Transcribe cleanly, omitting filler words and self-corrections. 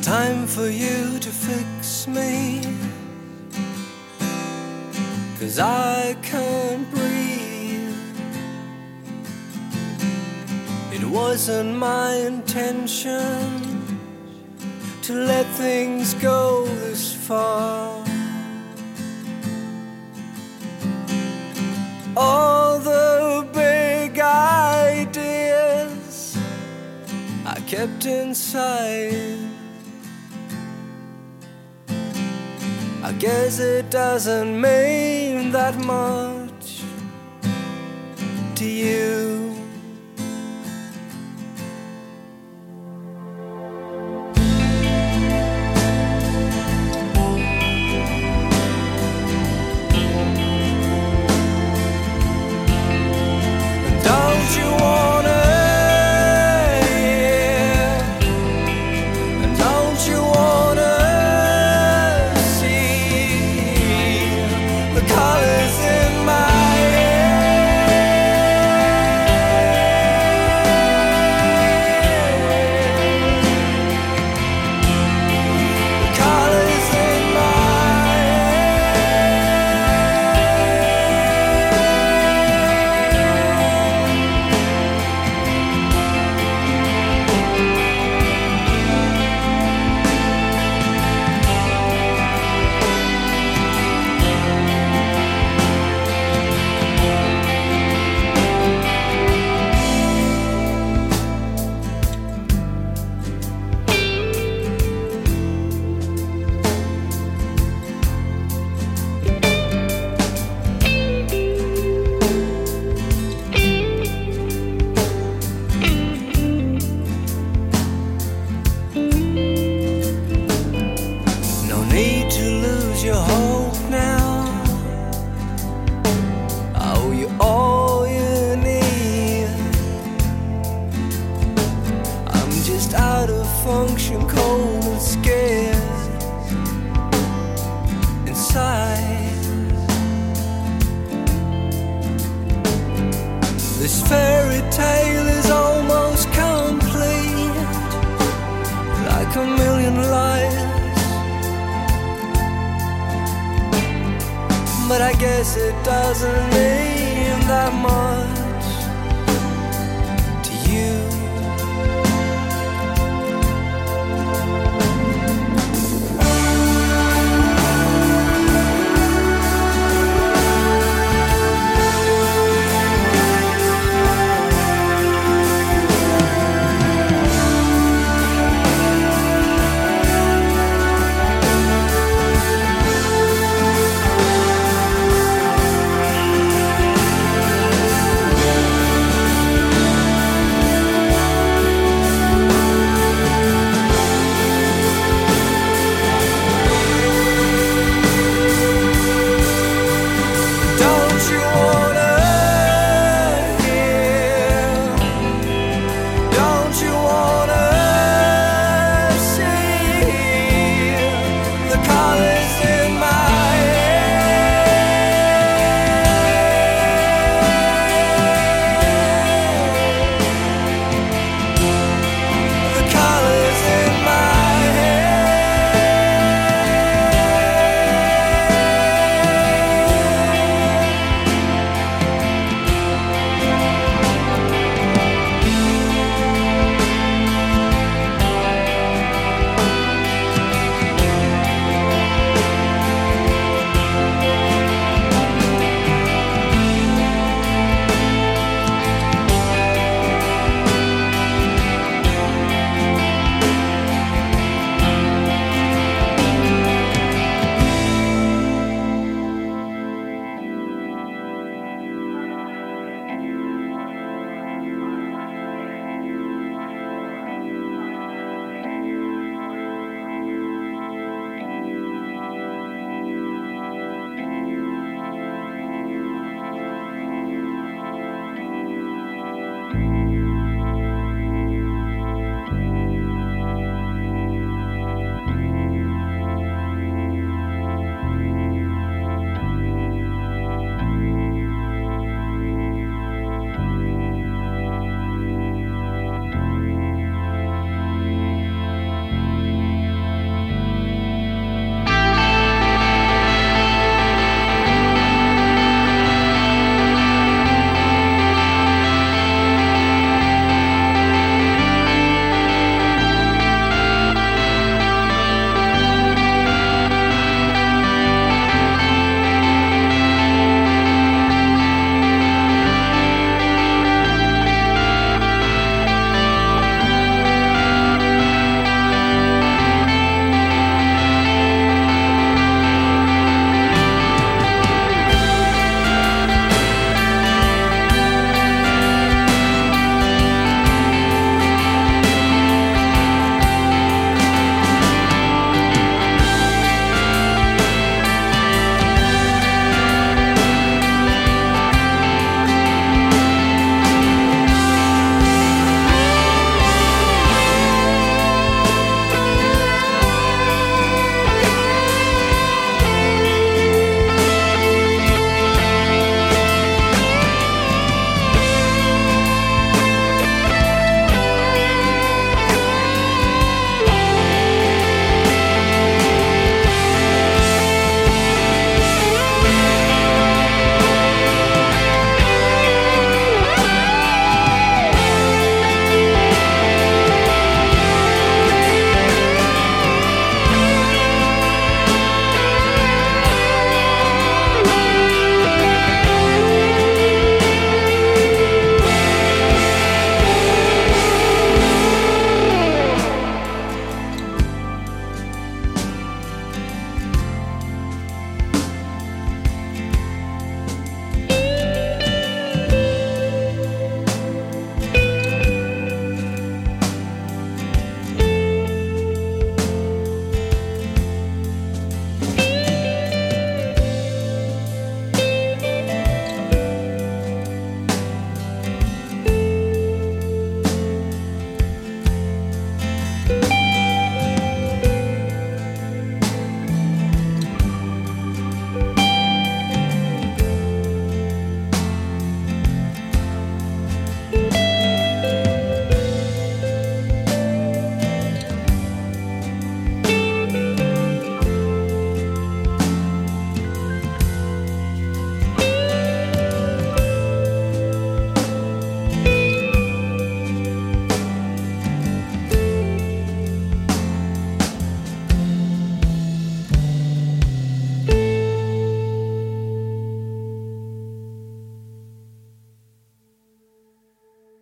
time for you to fix me, 'cause I can't breathe. It wasn't my intention to let things go this far. All the big ideas I kept inside. I guess it doesn't mean that much to you. Don't you wanna hear? And don't you wanna the colors in my the colors in my need to lose your hope now. I owe you all you need. I'm just out of function, cold and scared inside. This fairy tale is almost complete, like a million lies. But I guess it doesn't mean that much